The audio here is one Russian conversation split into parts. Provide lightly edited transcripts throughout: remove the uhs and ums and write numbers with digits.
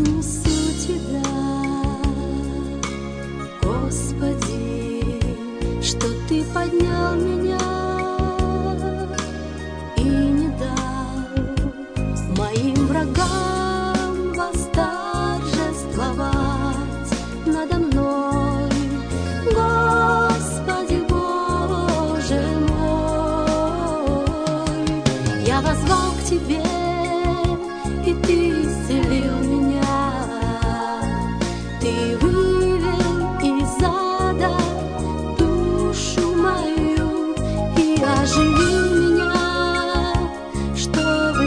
вознесу Тебя, Господи, что Ты поднял меня и не дал моим врагам восторжествовать надо мной. Господи, Боже мой, я воззвал к Тебе, и Ты исцелил меня. Ты вывел из ада душу мою и оживил меня, чтобы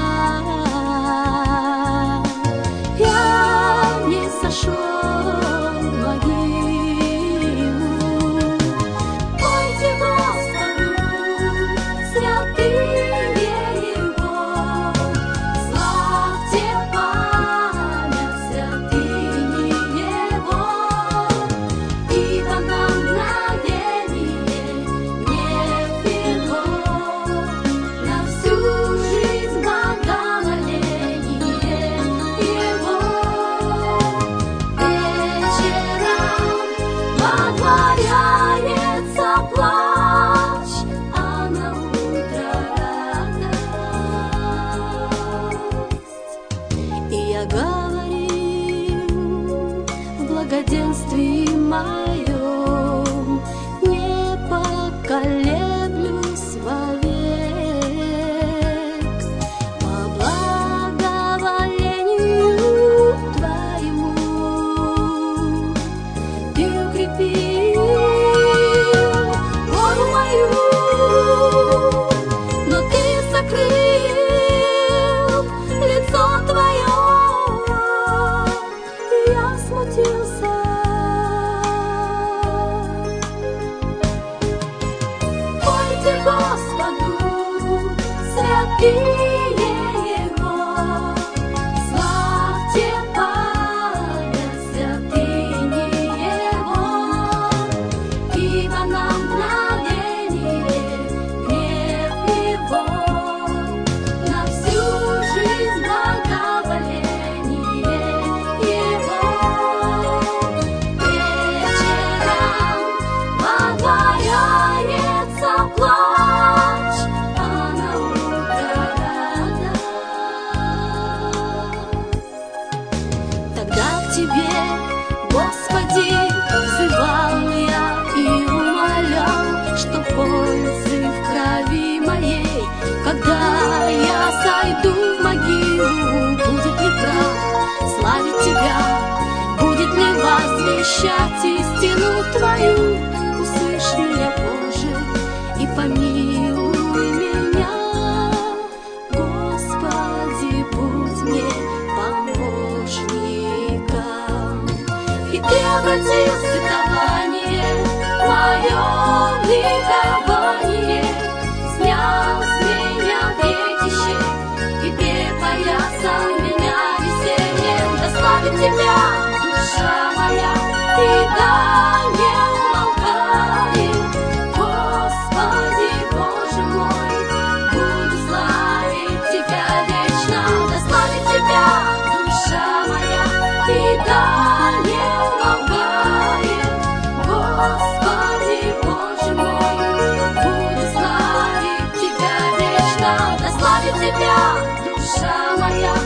я не сошел в могилу. Пойте Господу, святые Его, славьте память святыни Его, ибо на мгновение гнев Его, на всю жизнь благоволение Его. Вечером водворяется плач, а на утро радость. И я говорил в благоденствии моем, не поколеблюсь вовек. По благоволению Твоему Ты укрепил гору мою, но Ты сокрыл лицо Твое, и я смутился. Пойте Господу, святые Его, славьте память святыни Его, ибо на мгновение гнев Его, на всю жизнь благоволение Его. Вечером водворяется плач, а на утро радость. Тогда к Тебе, Господи, взывал я и умолял, что пользы в крови моей, когда я сойду в могилу, будет ли прав славить Тебя, будет ли возвещать истину Твою? Услышь меня, Боже, и помилуй меня. Господи, будь мне помощником. И Ты обратил светование мое в ликование, снял с меня детище и перепоясал меня весельем. Да славит Тебя, душа моя, и да не умолкает. Господи, Боже мой, буду славить Тебя вечно. Да славит Тебя, душа моя, и да не умолкает. Господи, Боже мой, буду славить Тебя вечно. Да славит Тебя, душа моя,